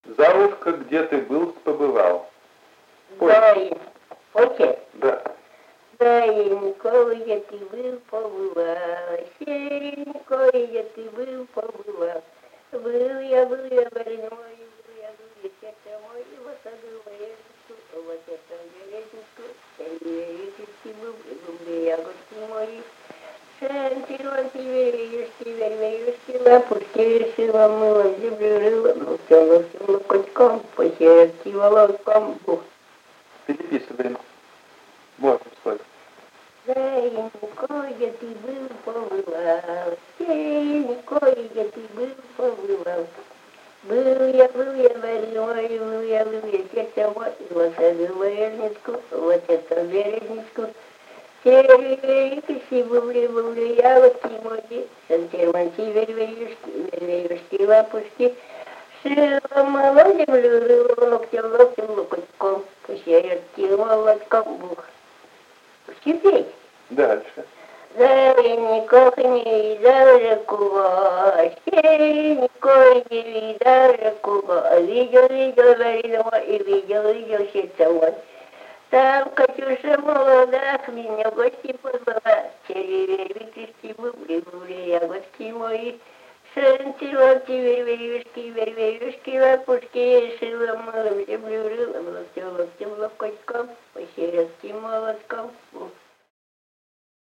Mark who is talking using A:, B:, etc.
A: Золушка, где ты был, побывал?
B: Дай, отец.
A: Да.
B: Серенькой, где ты был, побывал, серенькой, где ты был, побывал. Был я больной, был я, сердце мое, посадовое лицо, вот это веретенько, веретеньки, бубли, ягодки мои. Шантилонки, веревешки, веревешки, лапушки решила, мыла в землю рыла, но темно котьком, по сердцу волоском, бух.
A: Переписываем. Можно сказать.
B: Серенькой, где ты был, побывал, серенькой, где ты был, побывал. Был я больной, был я, сердце мое, вот эту верничку, вот эту верничку. Серенький, бубли, ягодки мои, сантирманти, веревешки, лапушки. Шила мало землю, рыла локтем, локотьком, по сердцу молотком, бух. Теперь.
A: Дальше.
B: Зелеников не видал рекува, серенькой не видал рекува. Видел, верила и видел сердце мой. Там Катюша молода меня в гости позвала. Черевички, бубли, ягодки мои. Шантилонки, веревешки, лапушки. Шила малым землю рылом, локтем, локотьком, по сердцу молотком.